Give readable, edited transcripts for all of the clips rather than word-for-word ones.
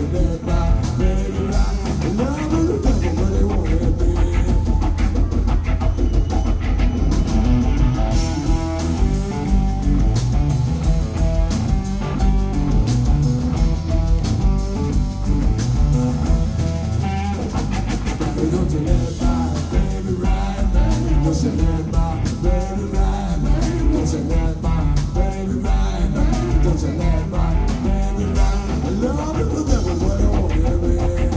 let my baby ride. The love of the devil, but they won't let me. Don't you let my baby ride, man. Don't you let my baby ride, man. Don't you let my baby ride, man. Don't you let my baby ride. I love it, the devil, but I won't give in.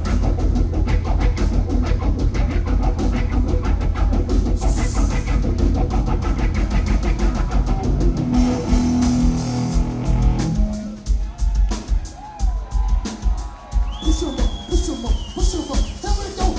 Push 'em up, push 'em up, push 'em up. Here we go.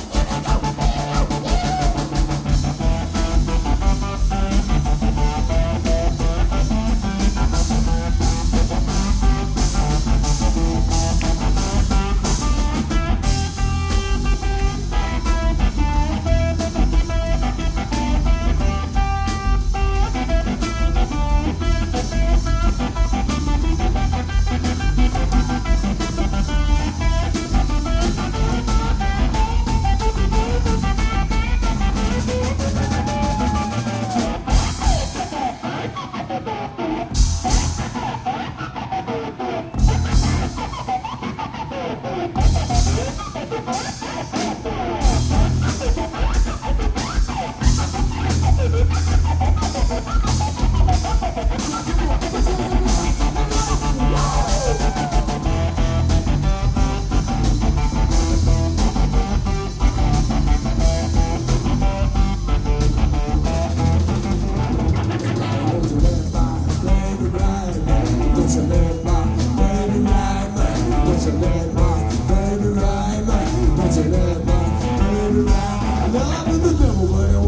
Love is the devil, but